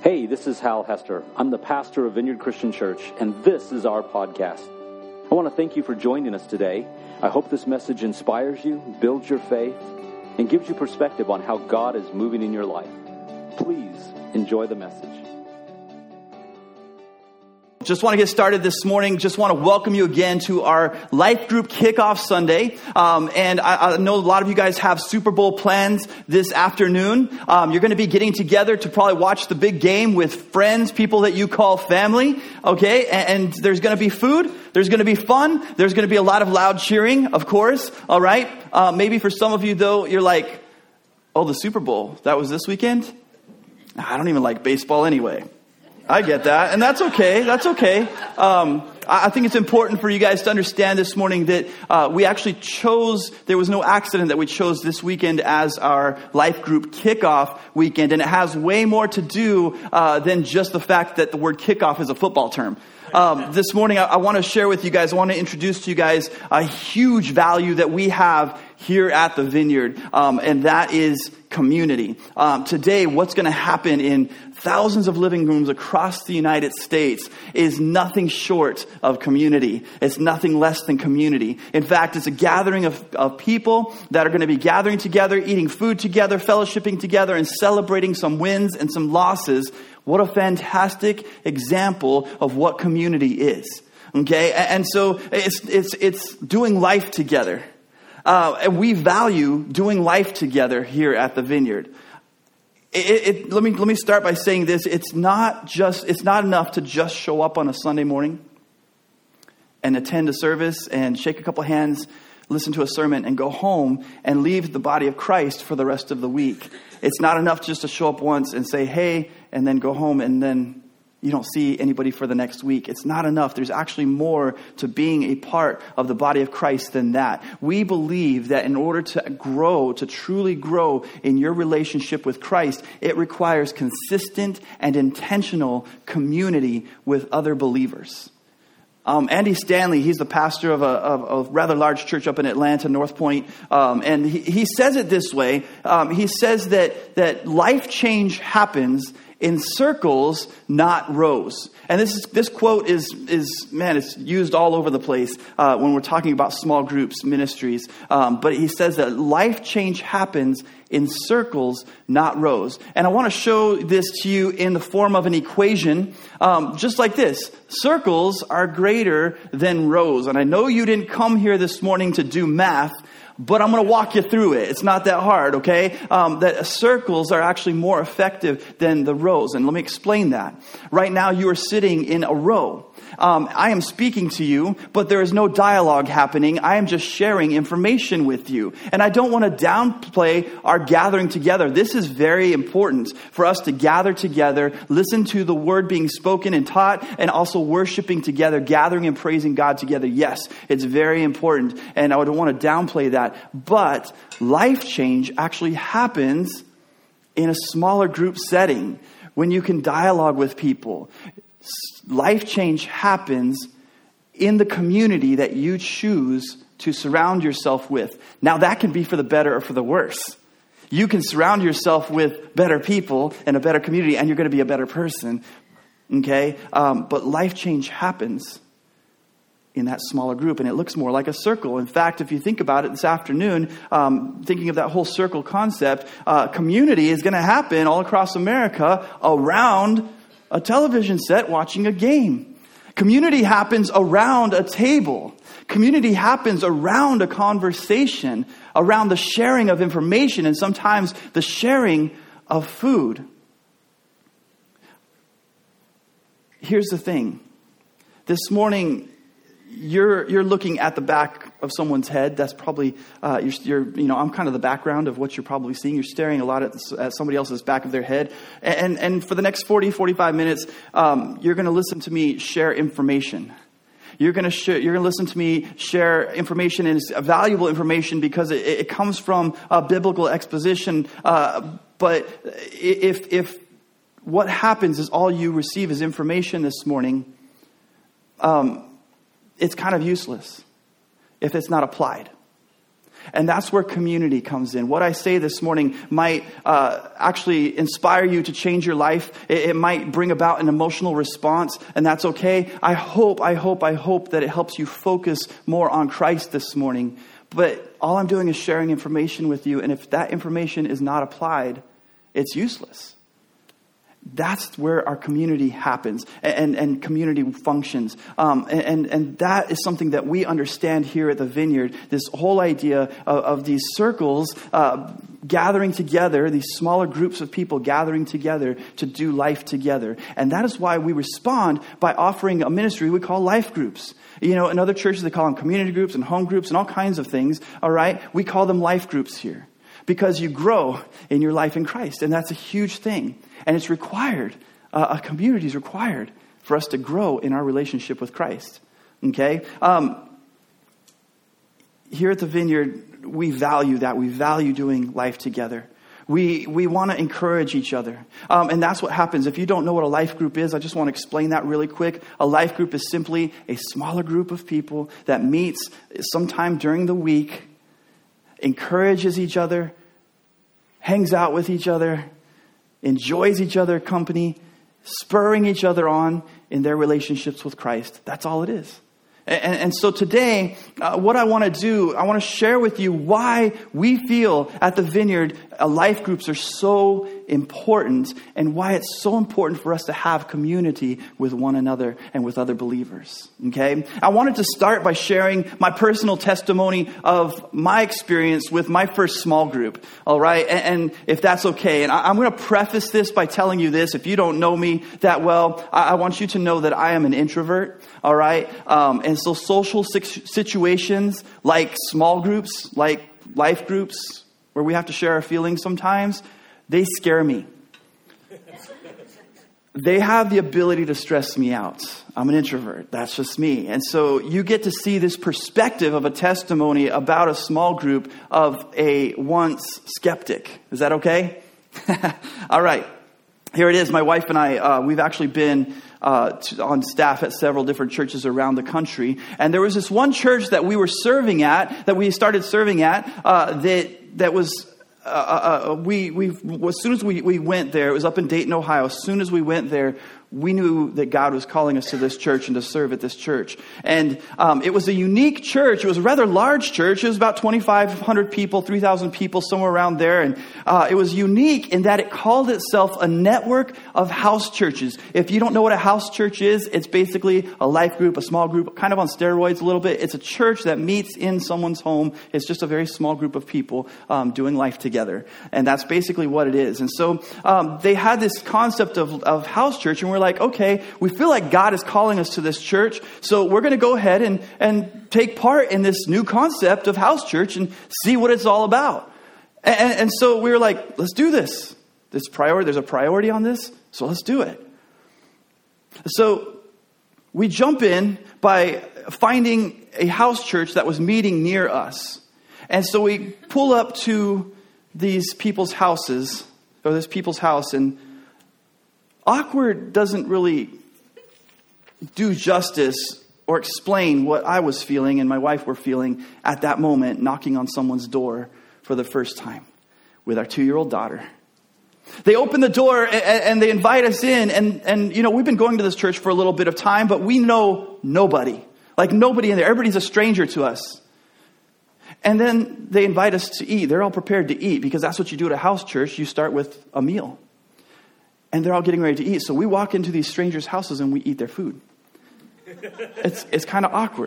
Hey, this is Hal Hester. I'm the pastor of Vineyard Christian Church, and this is our podcast. I want to thank you for joining us today. I hope this message inspires you, builds your faith, and gives you perspective on how God is moving in your life. Please enjoy the message. Just want to get started this morning. Just want to welcome you again to our Life Group Kickoff Sunday. And I know a lot of you guys have Super Bowl plans this afternoon. You're going to be getting together to probably watch the big game with friends, people that you call family. Okay. And there's going to be food. There's going to be fun. There's going to be a lot of loud cheering, of course. All right. Maybe for some of you, though, you're like, oh, the Super Bowl, that was this weekend? I don't even like baseball anyway. I get that, and that's okay. That's okay. I think it's important for you guys to understand this morning that we actually chose, there was no accident that we chose this weekend as our life group kickoff weekend, and it has way more to do than just the fact that the word kickoff is a football term. This morning, I want to share with you guys, I want to introduce to you guys a huge value that we have here at the Vineyard, and that is community. Today, what's going to happen in thousands of living rooms across the United States is nothing short of community. It's nothing less than community. In fact, it's a gathering of people that are going to be gathering together, eating food together, fellowshipping together, and celebrating some wins and some losses. What a fantastic example of what community is. Okay, and so it's doing life together. And we value doing life together here at the Vineyard. Let me start by saying this. It's not enough to just show up on a Sunday morning and attend a service and shake a couple hands, listen to a sermon, and go home and leave the body of Christ for the rest of the week. It's not enough just to show up once and say, hey, and then go home and then you don't see anybody for the next week. It's not enough. There's actually more to being a part of the body of Christ than that. We believe that in order to grow, to truly grow in your relationship with Christ, it requires consistent and intentional community with other believers. Andy Stanley, he's the pastor of a rather large church up in Atlanta, North Point, and he says it this way. He says that life change happens in circles, not rows. And this quote is it's used all over the place when we're talking about small groups, ministries. But he says that life change happens in circles, not rows. And I want to show this to you in the form of an equation, just like this. Circles are greater than rows. And I know you didn't come here this morning to do math, but I'm going to walk you through it. It's not that hard, okay? That circles are actually more effective than the rows. And let me explain that. Right now, you are sitting in a row. I am speaking to you, but there is no dialogue happening. I am just sharing information with you. And I don't want to downplay our gathering together. This is very important for us to gather together, listen to the word being spoken and taught, and also worshiping together, gathering and praising God together. Yes, it's very important, and I don't want to downplay that. But life change actually happens in a smaller group setting when you can dialogue with people. Life change happens in the community that you choose to surround yourself with. Now, that can be for the better or for the worse. You can surround yourself with better people and a better community, and you're going to be a better person. Okay? But life change happens in that smaller group, and it looks more like a circle. In fact, if you think about it this afternoon, thinking of that whole circle concept, community is going to happen all across America around a television set watching a game. Community happens around a table. Community happens around a conversation, around the sharing of information, and sometimes the sharing of food. Here's the thing. This morning, you're looking at the back of someone's head. That's probably I'm kind of the background of what you're probably seeing. You're staring a lot at somebody else's back of their head, and for the next 45 minutes, you're going to listen to me share information. You're going to listen to me share information, and it's valuable information because it comes from biblical exposition. But if what happens is all you receive is information this morning, it's kind of useless if it's not applied. And that's where community comes in. What I say this morning might actually inspire you to change your life. It might bring about an emotional response, and that's okay. I hope that it helps you focus more on Christ this morning. But all I'm doing is sharing information with you, and if that information is not applied, it's useless. That's where our community happens and community functions. And that is something that we understand here at the Vineyard. This whole idea of these circles gathering together, these smaller groups of people gathering together to do life together. And that is why we respond by offering a ministry we call life groups. You know, in other churches, they call them community groups and home groups and all kinds of things. All right. We call them life groups here because you grow in your life in Christ. And that's a huge thing. And it's required, a community is required for us to grow in our relationship with Christ. Okay? Here at the Vineyard, we value that. We value doing life together. We want to encourage each other. And that's what happens. If you don't know what a life group is, I just want to explain that really quick. A life group is simply a smaller group of people that meets sometime during the week, encourages each other, hangs out with each other, enjoys each other's company, spurring each other on in their relationships with Christ. That's all it is. And so today, what I want to do, I want to share with you why we feel at the Vineyard life groups are so important and why it's so important for us to have community with one another and with other believers. Okay? I wanted to start by sharing my personal testimony of my experience with my first small group. All right? And if that's okay. And I'm going to preface this by telling you this. If you don't know me that well, I want you to know that I am an introvert. All right? And so social situations like small groups, like life groups, where we have to share our feelings sometimes, they scare me. They have the ability to stress me out. I'm an introvert. That's just me. And so you get to see this perspective of a testimony about a small group of a once skeptic. Is that okay? All right. Here it is. My wife and I, we've actually been on staff at several different churches around the country. And there was this one church that we were serving at, that we started serving at, that was, as soon as we went there, it was up in Dayton, Ohio. As soon as we went there, we knew that God was calling us to this church and to serve at this church. And it was a unique church. It was a rather large church. It was about 2,500 people, 3,000 people, somewhere around there. And it was unique in that it called itself a network of house churches. If you don't know what a house church is, it's basically a life group, a small group, kind of on steroids a little bit. It's a church that meets in someone's home. It's just a very small group of people doing life together. And that's basically what it is. And so they had this concept of house church, and we're like, okay, we feel like God is calling us to this church, so we're going to go ahead and take part in this new concept of house church and see what it's all about. And so we were like, let's do this. There's a priority on this, so let's do it. So we jump in by finding a house church that was meeting near us. And so we pull up to these people's houses, or this people's house, and awkward doesn't really do justice or explain what I was feeling and my wife were feeling at that moment, knocking on someone's door for the first time with our 2-year-old daughter. They open the door and they invite us in. And you know, we've been going to this church for a little bit of time, but we know nobody. Like nobody in there. Everybody's a stranger to us. And then they invite us to eat. They're all prepared to eat because that's what you do at a house church. You start with a meal. And they're all getting ready to eat. So we walk into these strangers' houses and we eat their food. It's kind of awkward.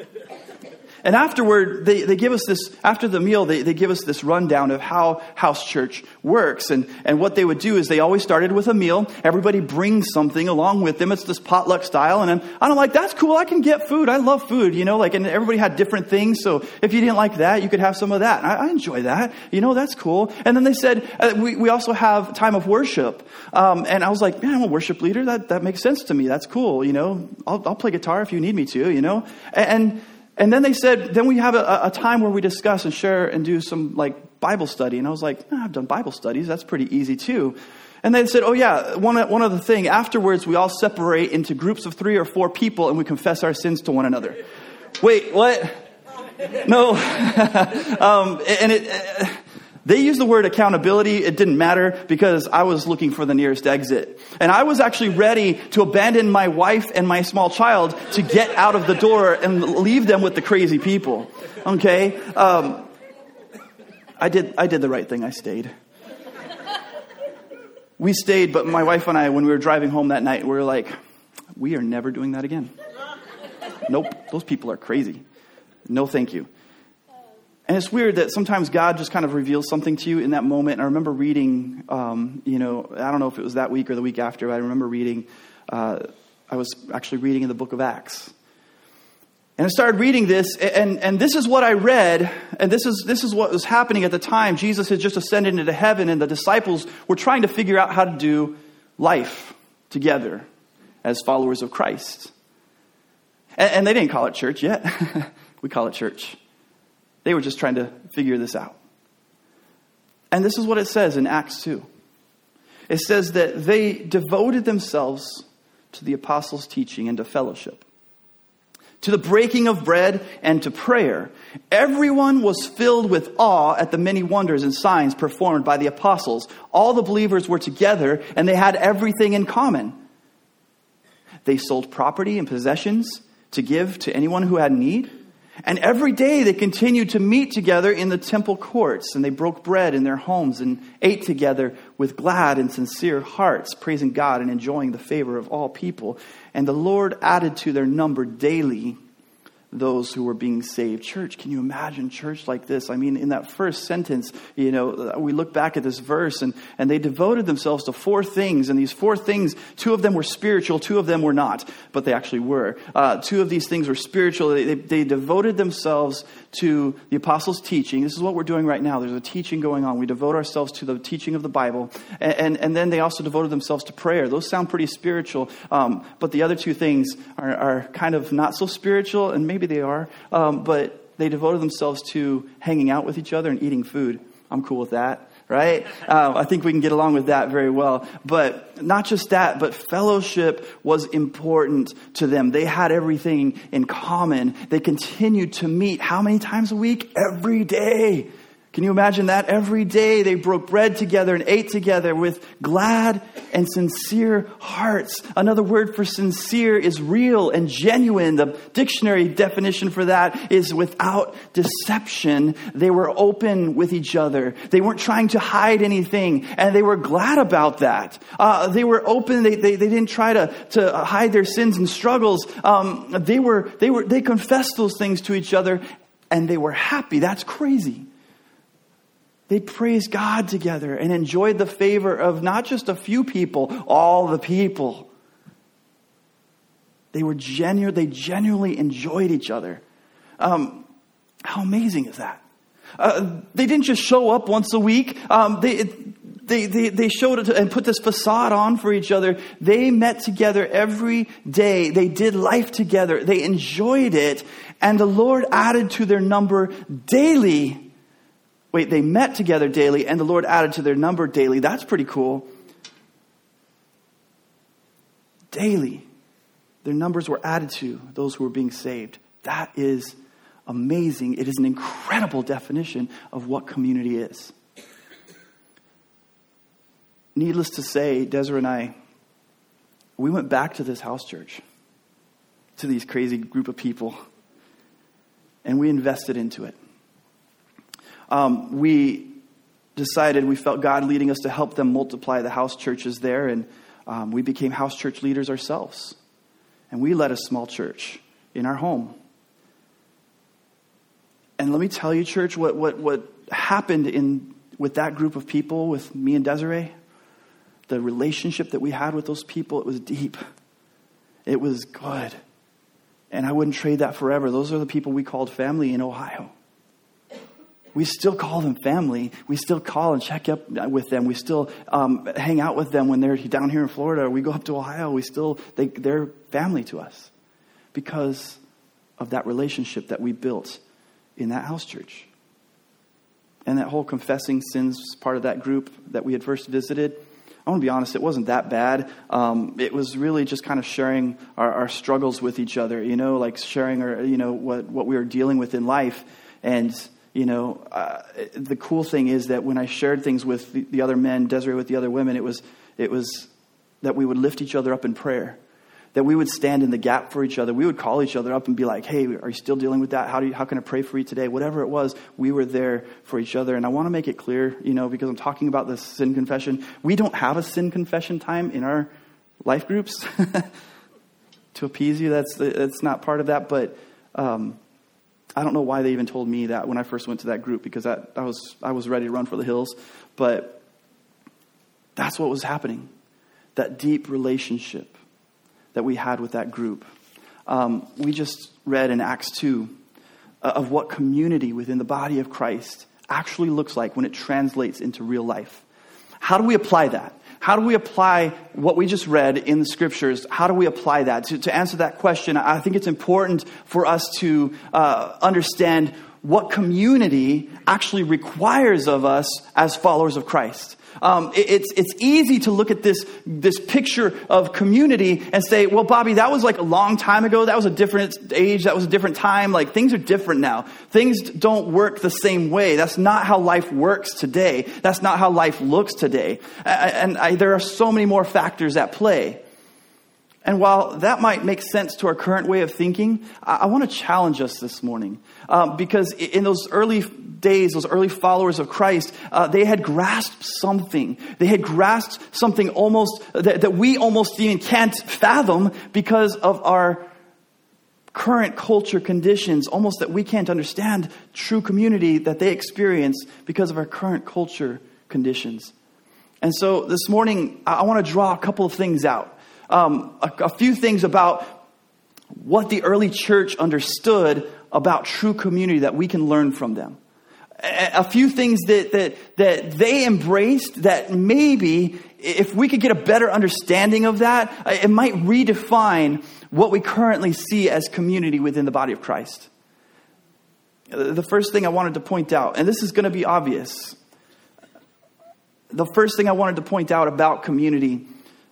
And afterward, they give us this, after the meal, they give us this rundown of how house church works. And what they would do is they always started with a meal. Everybody brings something along with them. It's this potluck style. And I'm like, that's cool. I can get food. I love food, you know, and everybody had different things. So if you didn't like that, you could have some of that. I enjoy that. You know, that's cool. And then they said, we also have time of worship. And I was like, man, I'm a worship leader. That makes sense to me. That's cool. You know, I'll play guitar if you need me to, you know, and then they said, then we have a time where we discuss and share and do some like Bible study. And I was like, I've done Bible studies. That's pretty easy too. And they said, oh yeah, one other thing. Afterwards, we all separate into groups of 3 or 4 people and we confess our sins to one another. Wait, what? No. They used the word accountability. It didn't matter because I was looking for the nearest exit. And I was actually ready to abandon my wife and my small child to get out of the door and leave them with the crazy people. Okay? I did the right thing. I stayed. We stayed, but my wife and I, when we were driving home that night, we were like, we are never doing that again. Nope. Those people are crazy. No, thank you. And it's weird that sometimes God just kind of reveals something to you in that moment. And I remember reading, I don't know if it was that week or the week after, but I remember reading, I was actually reading in the book of Acts. And I started reading this, and this is what I read, and this is what was happening at the time. Jesus had just ascended into heaven, and the disciples were trying to figure out how to do life together as followers of Christ. And they didn't call it church yet. We call it church. They were just trying to figure this out. And this is what it says in Acts 2. It says that they devoted themselves to the apostles' teaching and to fellowship, to the breaking of bread and to prayer. Everyone was filled with awe at the many wonders and signs performed by the apostles. All the believers were together and they had everything in common. They sold property and possessions to give to anyone who had need. And every day they continued to meet together in the temple courts, and they broke bread in their homes and ate together with glad and sincere hearts, praising God and enjoying the favor of all people. And the Lord added to their number daily those who were being saved. Church, can you imagine church like this? I mean, in that first sentence, we look back at this verse and they devoted themselves to 4 things. And these 4 things, 2 of them were spiritual, 2 of them were not, but they actually were. 2 of these things were spiritual. They devoted themselves to the apostles' teaching. This is what we're doing right now. There's a teaching going on. We devote ourselves to the teaching of the Bible. And then they also devoted themselves to prayer. Those sound pretty spiritual. But the other 2 things are kind of not so spiritual, and maybe they are, but they devoted themselves to hanging out with each other and eating food. I'm cool with that, right? I think we can get along with that very well. But not just that, but fellowship was important to them. They had everything in common. They continued to meet how many times a week? Every day. Can you imagine that? Every day they broke bread together and ate together with glad and sincere hearts. Another word for sincere is real and genuine. The dictionary definition for that is without deception. They were open with each other. They weren't trying to hide anything, and they were glad about that. They were open. They didn't try to hide their sins and struggles. They confessed those things to each other, and they were happy. That's crazy. They praised God together and enjoyed the favor of not just a few people, all the people. They genuinely enjoyed each other. How amazing is that? They didn't just show up once a week. They showed it and put this facade on for each other. They met together every day. They did life together. They enjoyed it. And the Lord added to their number daily. They met together daily, and the Lord added to their number daily. That's pretty cool. Daily, their numbers were added to those who were being saved. That is amazing. It is an incredible definition of what community is. Needless to say, Desiree and I, we went back to this house church, to these crazy group of people, and we invested into it. We decided, we felt God leading us to help them multiply the house churches there. And we became house church leaders ourselves. And we led a small church in our home. And let me tell you, church, what happened with that group of people, with me and Desiree, the relationship that we had with those people, it was deep. It was good. And I wouldn't trade that forever. Those are the people we called family in Ohio. We still call them family. We still call and check up with them. We still hang out with them when they're down here in Florida. We go up to Ohio. They're family to us because of that relationship that we built in that house church. And that whole confessing sins part of that group that we had first visited, I want to be honest, it wasn't that bad. It was really just kind of sharing our struggles with each other, like sharing what we were dealing with in life. And, the cool thing is that when I shared things with the other men, Desiree with the other women, it was that we would lift each other up in prayer, that we would stand in the gap for each other. We would call each other up and be like, hey, are you still dealing with that? How can I pray for you today? Whatever it was, we were there for each other. And I want to make it clear, because I'm talking about this sin confession. We don't have a sin confession time in our life groups to appease you. That's not part of that. But I don't know why they even told me that when I first went to that group, because I was ready to run for the hills. But that's what was happening. That deep relationship that we had with that group. We just read in Acts 2 of what community within the body of Christ actually looks like when it translates into real life. How do we apply that? How do we apply what we just read in the scriptures? How do we apply that? To answer that question, I think it's important for us to understand what community actually requires of us as followers of Christ. It's easy to look at this picture of community and say, well, Bobby, that was like a long time ago. That was a different age. That was a different time. Like, things are different now. Things don't work the same way. That's not how life works today. That's not how life looks today. And there are so many more factors at play. And while that might make sense to our current way of thinking, I want to challenge us this morning. Because in those early days, those early followers of Christ, they had grasped something. They had grasped something almost that we almost even can't fathom because of our current culture conditions, almost that we can't understand true community that they experience because of our current culture conditions. And so this morning, I want to draw a couple of things out. A few things about what the early church understood about true community that we can learn from them. A few things that they embraced that maybe if we could get a better understanding of that, it might redefine what we currently see as community within the body of Christ. The first thing I wanted to point out, and this is going to be obvious. The first thing I wanted to point out about community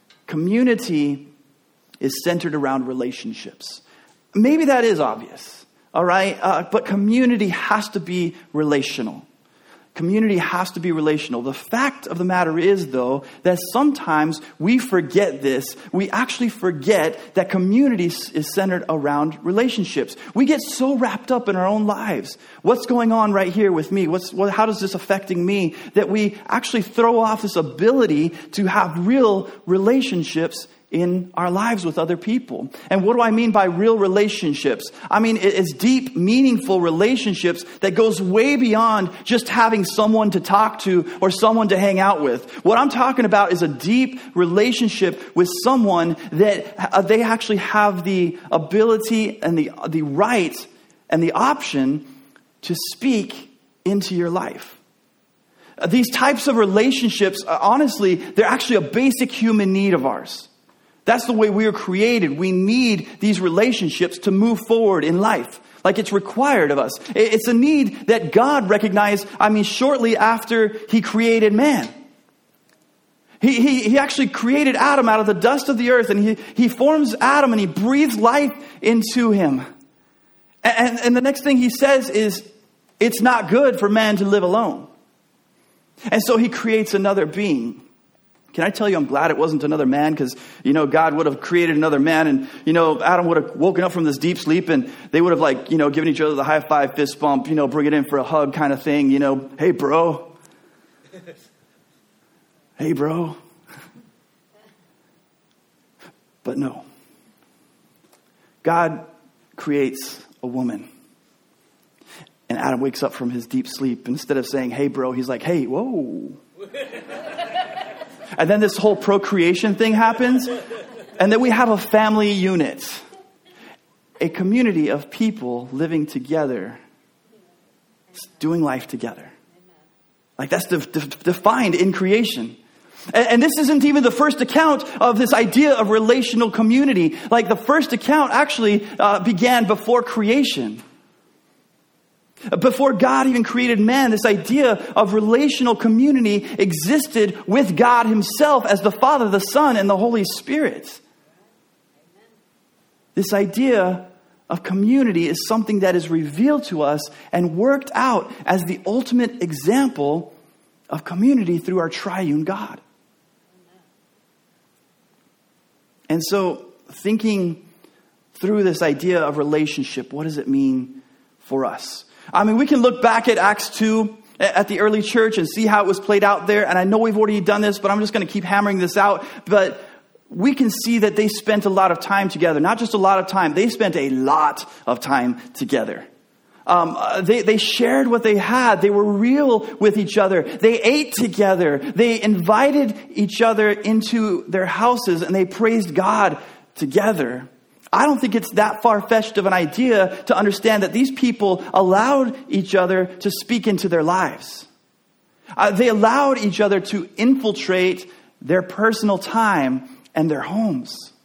is centered around relationships. Maybe that is obvious, all right? But community has to be relational. Community has to be relational. The fact of the matter is, though, that sometimes we forget this. We actually forget that community is centered around relationships. We get so wrapped up in our own lives. What's going on right here with me? How does this affecting me? That we actually throw off this ability to have real relationships in our lives with other people. And what do I mean by real relationships? I mean, it's deep, meaningful relationships that goes way beyond just having someone to talk to or someone to hang out with. What I'm talking about is a deep relationship with someone that they actually have the ability and the right and the option to speak into your life. These types of relationships, honestly, they're actually a basic human need of ours. That's the way we are created. We need these relationships to move forward in life. Like, it's required of us. It's a need that God recognized, shortly after He created man. He actually created Adam out of the dust of the earth, and he forms Adam and He breathes life into him. And the next thing He says is, it's not good for man to live alone. And so He creates another being. Can I tell you, I'm glad it wasn't another man, because, God would have created another man, and, Adam would have woken up from this deep sleep, and they would have given each other the high five, fist bump, bring it in for a hug kind of thing, hey, bro. Hey, bro. But no. God creates a woman. And Adam wakes up from his deep sleep. Instead of saying, hey, bro, he's like, hey, whoa. And then this whole procreation thing happens. And then we have a family unit. A community of people living together. Doing life together. Like, that's defined in creation. And this isn't even the first account of this idea of relational community. Like, the first account actually began before creation. Before God even created man, this idea of relational community existed with God himself as the Father, the Son, and the Holy Spirit. This idea of community is something that is revealed to us and worked out as the ultimate example of community through our triune God. And so, thinking through this idea of relationship, what does it mean for us? I mean, we can look back at Acts 2 at the early church and see how it was played out there. And I know we've already done this, but I'm just going to keep hammering this out. But we can see that they spent a lot of time together. Not just a lot of time. They spent a lot of time together. They shared what they had. They were real with each other. They ate together. They invited each other into their houses and they praised God together. I don't think it's that far-fetched of an idea to understand that these people allowed each other to speak into their lives. They allowed each other to infiltrate their personal time and their homes.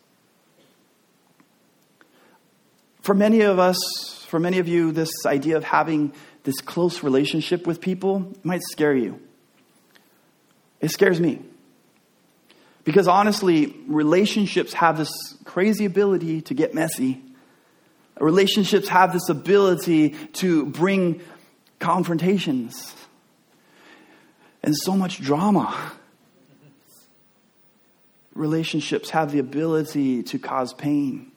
For many of us, for many of you, this idea of having this close relationship with people might scare you. It scares me. Because honestly, relationships have this crazy ability to get messy. Relationships have this ability to bring confrontations and so much drama. Relationships have the ability to cause pain.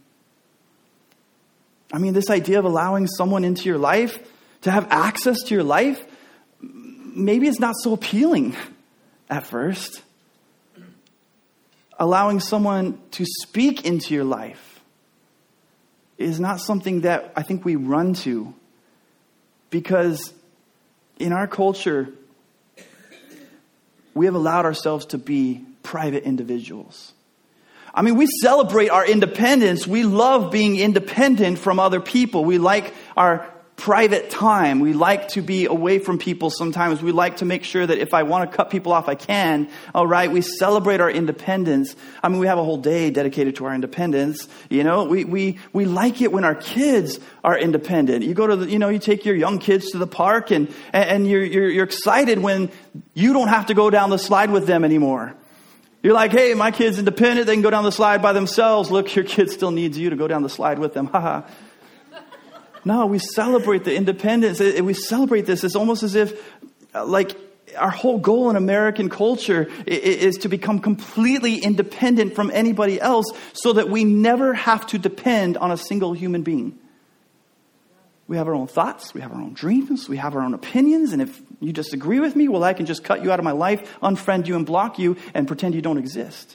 I mean, this idea of allowing someone into your life, to have access to your life, maybe it's not so appealing at first. Allowing someone to speak into your life is not something that I think we run to, because in our culture, we have allowed ourselves to be private individuals. I mean, we celebrate our independence. We love being independent from other people. We like our private time. We like to be away from people sometimes. We like to make sure that if I want to cut people off, I can. All right, we celebrate our independence. I mean, we have a whole day dedicated to our independence. You know, we like it when our kids are independent. You go to you take your young kids to the park and you're excited when you don't have to go down the slide with them anymore. You're like, hey, my kid's independent. They can go down the slide by themselves. Look, your kid still needs you to go down the slide with them. Haha. No, we celebrate the independence. We celebrate this. It's almost as if, like, our whole goal in American culture is to become completely independent from anybody else so that we never have to depend on a single human being. We have our own thoughts. We have our own dreams. We have our own opinions. And if you disagree with me, well, I can just cut you out of my life, unfriend you and block you, and pretend you don't exist.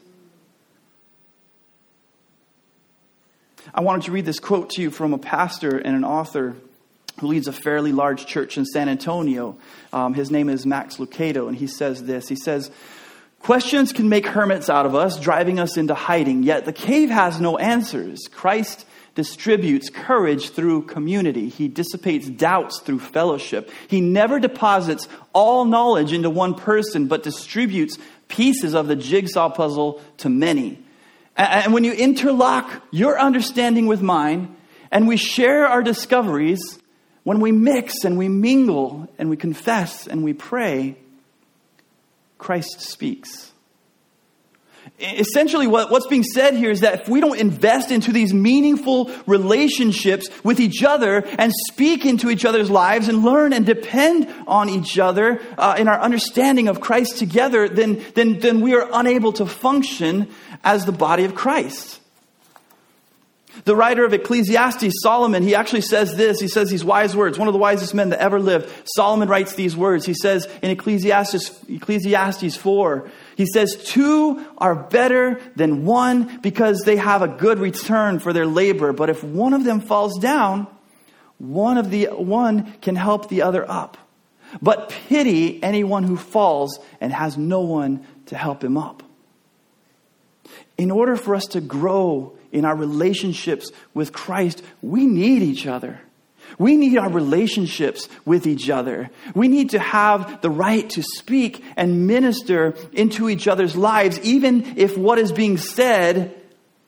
I wanted to read this quote to you from a pastor and an author who leads a fairly large church in San Antonio. His name is Max Lucado, and he says this. He says, "Questions can make hermits out of us, driving us into hiding. Yet the cave has no answers. Christ distributes courage through community. He dissipates doubts through fellowship. He never deposits all knowledge into one person, but distributes pieces of the jigsaw puzzle to many. And when you interlock your understanding with mine, and we share our discoveries, when we mix and we mingle and we confess and we pray, Christ speaks." Essentially, what's being said here is that if we don't invest into these meaningful relationships with each other and speak into each other's lives and learn and depend on each other in our understanding of Christ together, then we are unable to function as the body of Christ. The writer of Ecclesiastes, Solomon, he actually says this. He says these wise words. One of the wisest men that ever lived. Solomon writes these words. He says in Ecclesiastes 4, he says, "Two are better than one because they have a good return for their labor. But if one of them falls down, one can help the other up. But pity anyone who falls and has no one to help him up." In order for us to grow in our relationships with Christ, we need each other. We need our relationships with each other. We need to have the right to speak and minister into each other's lives, even if what is being said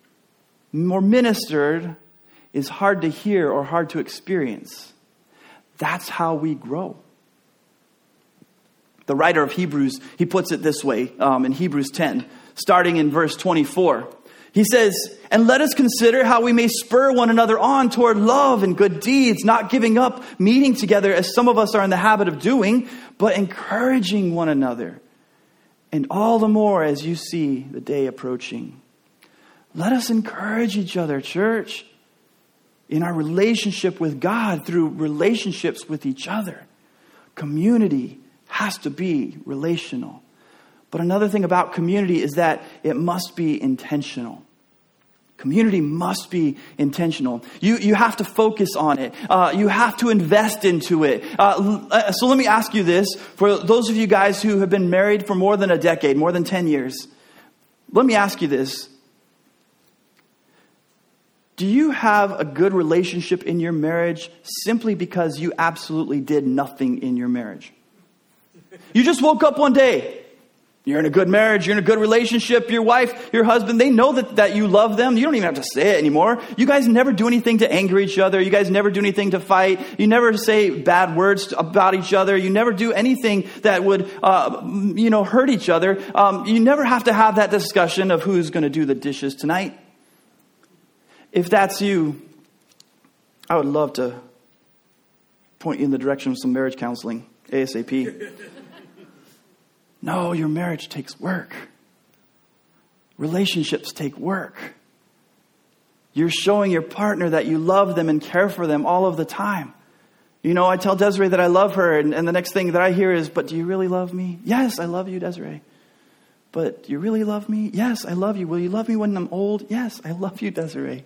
or ministered is hard to hear or hard to experience. That's how we grow. The writer of Hebrews, he puts it this way in Hebrews 10, starting in verse 24. He says, "And let us consider how we may spur one another on toward love and good deeds, not giving up meeting together as some of us are in the habit of doing, but encouraging one another. And all the more as you see the day approaching." Let us encourage each other, church, in our relationship with God through relationships with each other. Community has to be relational. But another thing about community is that it must be intentional. Community must be intentional. You have to focus on it. You have to invest into it. So let me ask you this. For those of you guys who have been married for more than a decade, more than 10 years, let me ask you this. Do you have a good relationship in your marriage simply because you absolutely did nothing in your marriage? You just woke up one day. You're in a good marriage. You're in a good relationship. Your wife, your husband, they know that you love them. You don't even have to say it anymore. You guys never do anything to anger each other. You guys never do anything to fight. You never say bad words about each other. You never do anything that would, hurt each other. You never have to have that discussion of who's going to do the dishes tonight. If that's you, I would love to point you in the direction of some marriage counseling, ASAP. No, your marriage takes work. Relationships take work. You're showing your partner that you love them and care for them all of the time. You know, I tell Desiree that I love her, and the next thing that I hear is, "But do you really love me?" "Yes, I love you, Desiree." "But do you really love me?" "Yes, I love you." "Will you love me when I'm old?" "Yes, I love you, Desiree."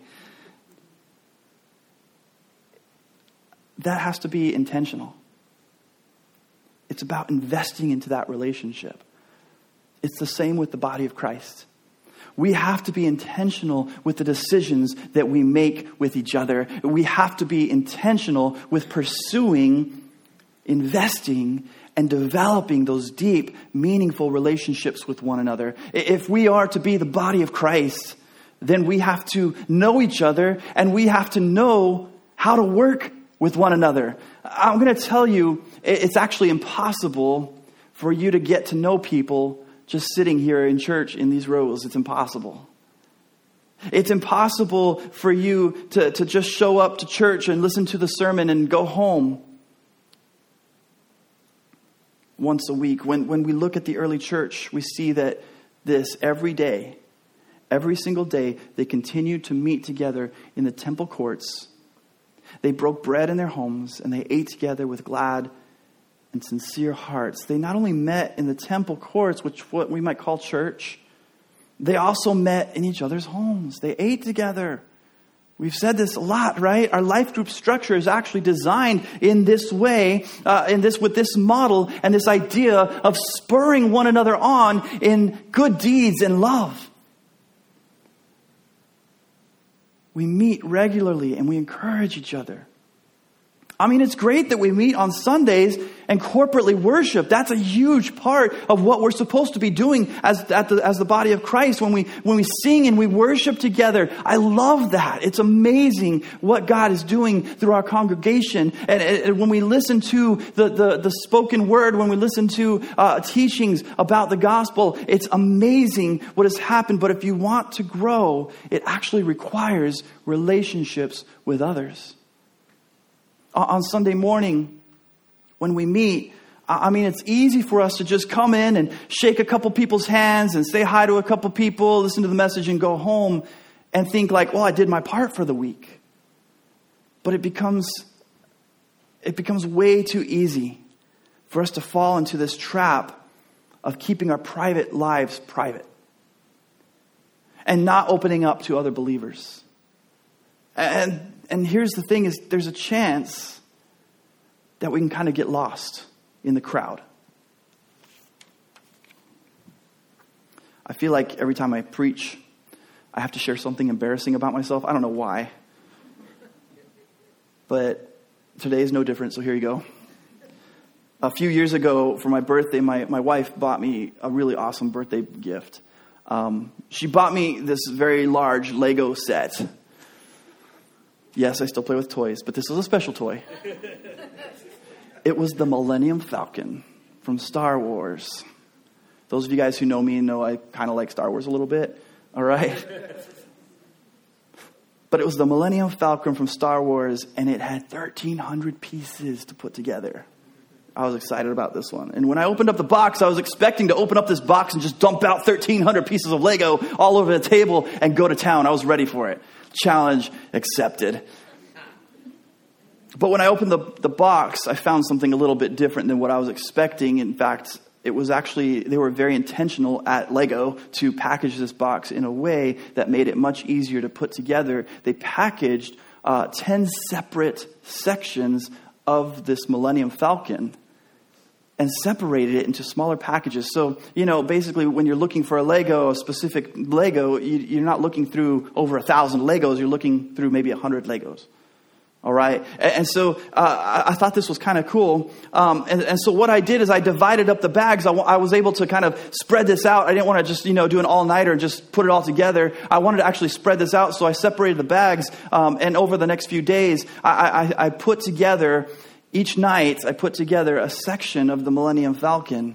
That has to be intentional. It's about investing into that relationship. It's the same with the body of Christ. We have to be intentional with the decisions that we make with each other. We have to be intentional with pursuing, investing, and developing those deep, meaningful relationships with one another. If we are to be the body of Christ, then we have to know each other and we have to know how to work with one another. I'm going to tell you, it's actually impossible for you to get to know people just sitting here in church in these rows. It's impossible. It's impossible for you to just show up to church and listen to the sermon and go home once a week. When we look at the early church, we see that this every day, every single day, they continued to meet together in the temple courts. They broke bread in their homes and they ate together with glad and sincere hearts. They not only met in the temple courts, which what we might call church, they also met in each other's homes. They ate together. We've said this a lot, right? Our life group structure is actually designed in this way, with this model and this idea of spurring one another on in good deeds and love. We meet regularly and we encourage each other. I mean, it's great that we meet on Sundays and corporately worship. That's a huge part of what we're supposed to be doing as the body of Christ when we sing and we worship together. I love that. It's amazing what God is doing through our congregation. And when we listen to the spoken word, when we listen to teachings about the gospel, it's amazing what has happened. But if you want to grow, it actually requires relationships with others. On Sunday morning, when we meet, I mean, it's easy for us to just come in and shake a couple people's hands and say hi to a couple people, listen to the message and go home and think like, well, I did my part for the week. But it becomes way too easy for us to fall into this trap of keeping our private lives private and not opening up to other believers. And here's the thing is there's a chance that we can kind of get lost in the crowd. I feel like every time I preach, I have to share something embarrassing about myself. I don't know why. But today is no different, so here you go. A few years ago, for my birthday, my wife bought me a really awesome birthday gift. She bought me this very large Lego set. Yes, I still play with toys, but this is a special toy. It was the Millennium Falcon from Star Wars. Those of you guys who know me know I kind of like Star Wars a little bit. All right? But it was the Millennium Falcon from Star Wars, and it had 1,300 pieces to put together. I was excited about this one. And when I opened up the box, I was expecting to open up this box and just dump out 1,300 pieces of Lego all over the table and go to town. I was ready for it. Challenge accepted. But when I opened the box, I found something a little bit different than what I was expecting. In fact, it was actually, they were very intentional at Lego to package this box in a way that made it much easier to put together. They packaged 10 separate sections of this Millennium Falcon and separated it into smaller packages. So, basically when you're looking for a specific Lego, you're not looking through over 1,000 Legos. You're looking through maybe 100 Legos. All right. And so I thought this was kind of cool. And so what I did is I divided up the bags. I was able to kind of spread this out. I didn't want to just, do an all-nighter and just put it all together. I wanted to actually spread this out. So I separated the bags. And over the next few days, I put together, each night, I put together a section of the Millennium Falcon.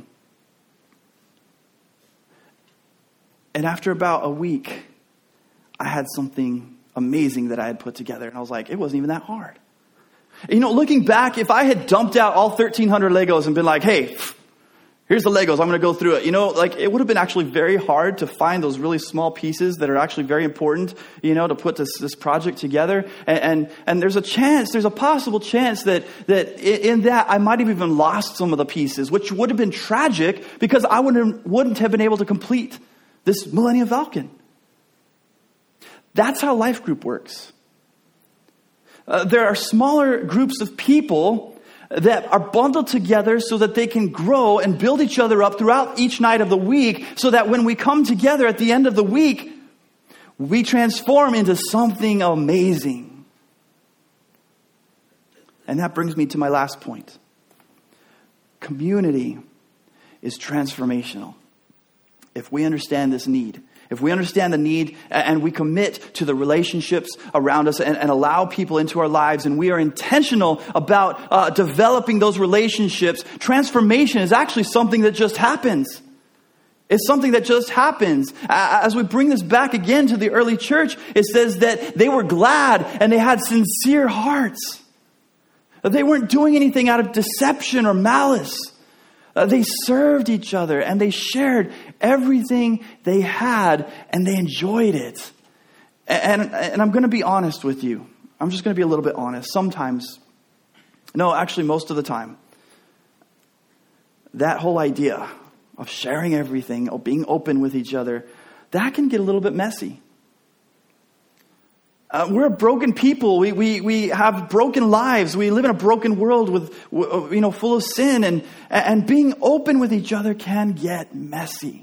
And after about a week, I had something amazing that I had put together. And I was like, it wasn't even that hard. Looking back, if I had dumped out all 1,300 Legos and been like, hey, here's the Legos, I'm going to go through it. It would have been actually very hard to find those really small pieces that are actually very important, to put this project together. And there's a possible chance that in that I might have even lost some of the pieces, which would have been tragic because I wouldn't have been able to complete this Millennium Falcon. That's how life group works. There are smaller groups of people that are bundled together so that they can grow and build each other up throughout each night of the week, so that when we come together at the end of the week, we transform into something amazing. And that brings me to my last point. Community is transformational. If we understand this need, if we understand the need and we commit to the relationships around us and allow people into our lives, and we are intentional about developing those relationships, transformation is actually something that just happens. It's something that just happens. As we bring this back again to the early church, it says that they were glad and they had sincere hearts. They weren't doing anything out of deception or malice. They served each other and they shared everything they had and they enjoyed it. And I'm going to be honest with you. I'm just going to be a little bit honest. Most of the time, that whole idea of sharing everything, of being open with each other, that can get a little bit messy. We're a broken people. We have broken lives. We live in a broken world with full of sin, and being open with each other can get messy.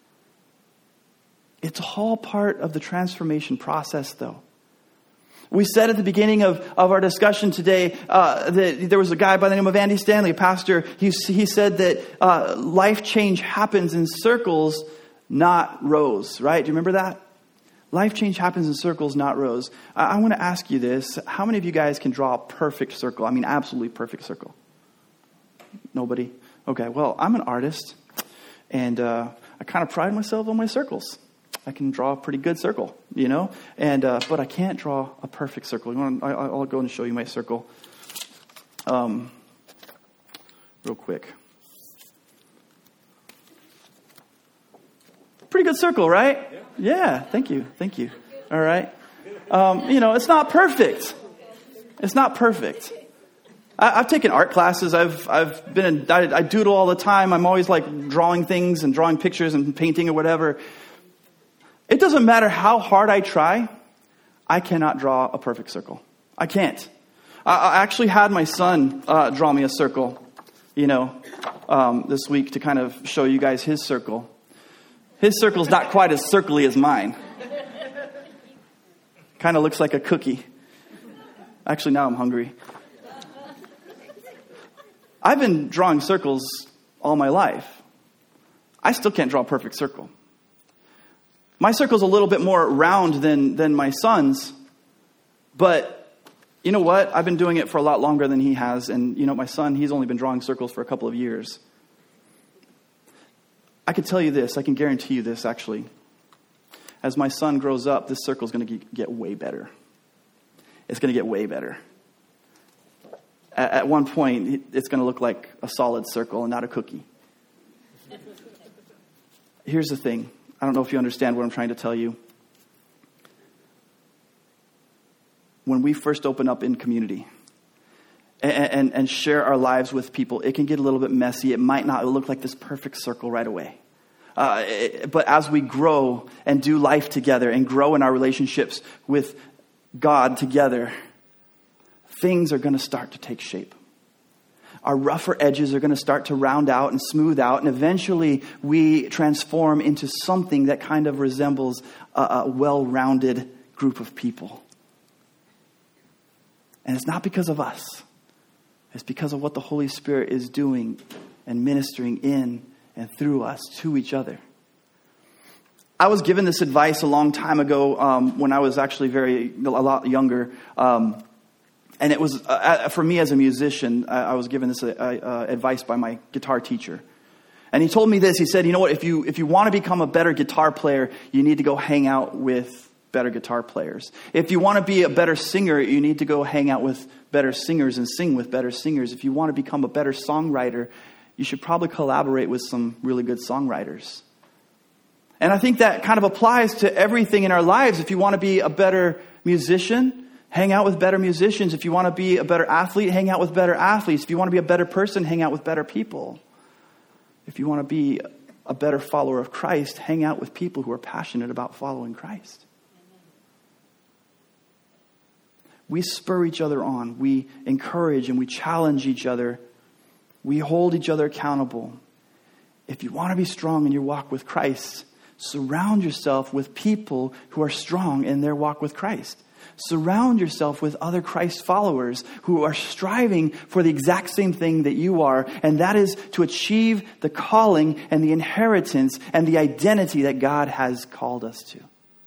It's all part of the transformation process, though. We said at the beginning of our discussion today that there was a guy by the name of Andy Stanley, a pastor. He said that life change happens in circles, not rows. Right? Do you remember that? Life change happens in circles, not rows. I want to ask you this. How many of you guys can draw a perfect circle? I mean, absolutely perfect circle. Nobody? Okay, well, I'm an artist, and I kind of pride myself on my circles. I can draw a pretty good circle, but I can't draw a perfect circle. I'll go and show you my circle real quick. Pretty good circle, right? Yeah, thank you. All right. It's not perfect. It's not perfect. I've taken art classes. I doodle all the time. I'm always like drawing things and drawing pictures and painting or whatever. It doesn't matter how hard I try. I cannot draw a perfect circle. I can't. I actually had my son draw me a circle, this week to kind of show you guys his circle. His circle's not quite as circly as mine. Kind of looks like a cookie. Actually, now I'm hungry. I've been drawing circles all my life. I still can't draw a perfect circle. My circle's a little bit more round than my son's, but you know what? I've been doing it for a lot longer than he has. And, my son, he's only been drawing circles for a couple of years. I can tell you this. I can guarantee you this, actually. As my son grows up, this circle is going to get way better. It's going to get way better. At one point, it's going to look like a solid circle and not a cookie. Here's the thing. I don't know if you understand what I'm trying to tell you. When we first open up in community and share our lives with people, it can get a little bit messy. It might not look like this perfect circle right away. But as we grow and do life together and grow in our relationships with God together, things are going to start to take shape. Our rougher edges are going to start to round out and smooth out, and eventually we transform into something that kind of resembles a well-rounded group of people. And it's not because of us. It's because of what the Holy Spirit is doing and ministering in and through us to each other. I was given this advice a long time ago when I was actually a lot younger. And it was, for me as a musician, I was given this advice by my guitar teacher. And he told me this. He said, you know what, if you want to become a better guitar player, you need to go hang out with better guitar players. If you want to be a better singer, you need to go hang out with better singers and sing with better singers. If you want to become a better songwriter, you should probably collaborate with some really good songwriters. And I think that kind of applies to everything in our lives. If you want to be a better musician, hang out with better musicians. If you want to be a better athlete, hang out with better athletes. If you want to be a better person, hang out with better people. If you want to be a better follower of Christ, hang out with people who are passionate about following Christ. We spur each other on. We encourage and we challenge each other. We hold each other accountable. If you want to be strong in your walk with Christ, surround yourself with people who are strong in their walk with Christ. Surround yourself with other Christ followers who are striving for the exact same thing that you are, and that is to achieve the calling and the inheritance and the identity that God has called us to.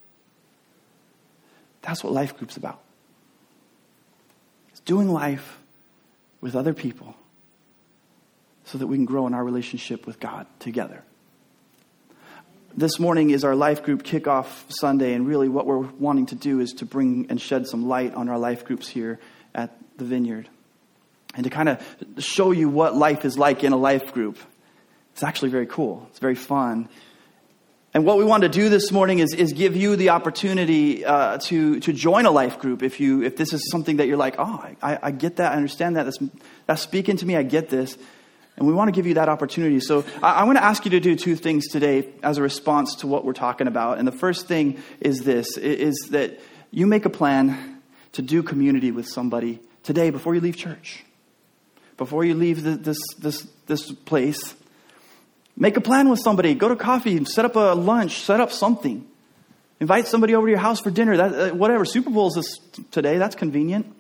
That's what Life Group's about. It's doing life with other people so that we can grow in our relationship with God together. This morning is our Life Group Kickoff Sunday, and really what we're wanting to do is to bring and shed some light on our life groups here at the Vineyard. And to kind of show you what life is like in a life group. It's actually very cool. It's very fun. And what we want to do this morning is give you the opportunity to join a life group. If this is something that you're like, oh, I get that, I understand that, that's speaking to me, I get this. And we want to give you that opportunity. So I want to ask you to do two things today as a response to what we're talking about. And the first thing is this, is that you make a plan to do community with somebody today before you leave church. Before you leave this place, make a plan with somebody. Go to coffee, set up a lunch, set up something. Invite somebody over to your house for dinner. Whatever, Super Bowl's today, that's convenient.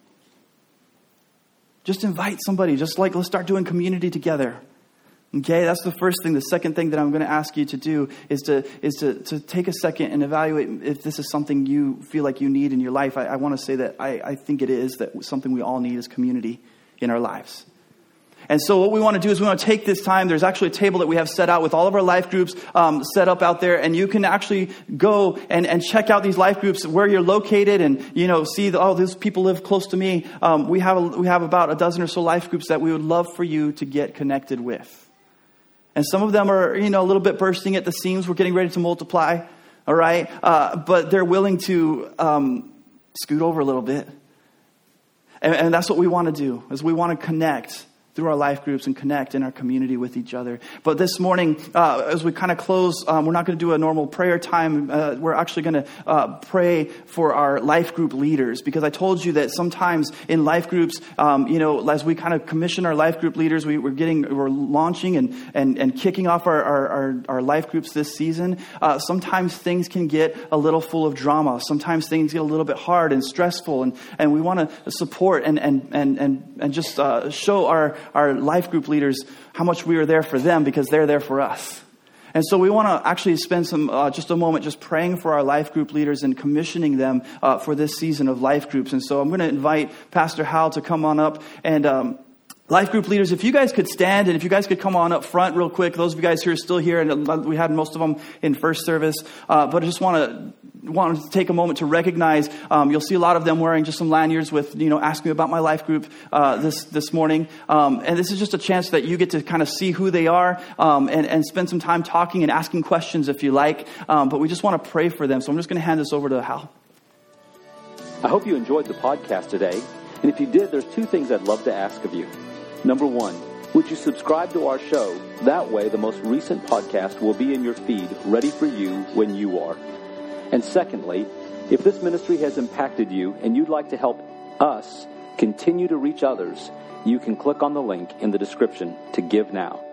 Just invite somebody. Just like, let's start doing community together. Okay, that's the first thing. The second thing that I'm going to ask you to do is to take a second and evaluate if this is something you feel like you need in your life. I want to say that I think it is, that something we all need is community in our lives. And so what we want to do is we want to take this time. There's actually a table that we have set out with all of our life groups set up out there. And you can actually go and check out these life groups where you're located and, see that, these people live close to me. We have about a dozen or so life groups that we would love for you to get connected with. And some of them are, a little bit bursting at the seams. We're getting ready to multiply. All right. But they're willing to scoot over a little bit. And that's what we want to do, is we want to connect through our life groups and connect in our community with each other. But this morning, as we kind of close, we're not going to do a normal prayer time. We're actually going to pray for our life group leaders, because I told you that sometimes in life groups, as we kind of commission our life group leaders, we're launching and kicking off our life groups this season. Sometimes things can get a little full of drama. Sometimes things get a little bit hard and stressful, and we want to support and just show our life group leaders how much we are there for them, because they're there for us. And so we want to actually spend just a moment just praying for our life group leaders and commissioning them for this season of life groups. And so I'm going to invite Pastor Hal to come on up. And life group leaders, if you guys could stand and if you guys could come on up front real quick. Those of you guys who are still here, and we had most of them in first service. But I just want to take a moment to recognize, you'll see a lot of them wearing just some lanyards with, ask me about my life group this morning. And this is just a chance that you get to kind of see who they are and spend some time talking and asking questions if you like. But we just want to pray for them. So I'm just going to hand this over to Hal. I hope you enjoyed the podcast today. And if you did, there's 2 things I'd love to ask of you. Number 1, would you subscribe to our show? That way, the most recent podcast will be in your feed, ready for you when you are. And secondly, if this ministry has impacted you and you'd like to help us continue to reach others, you can click on the link in the description to give now.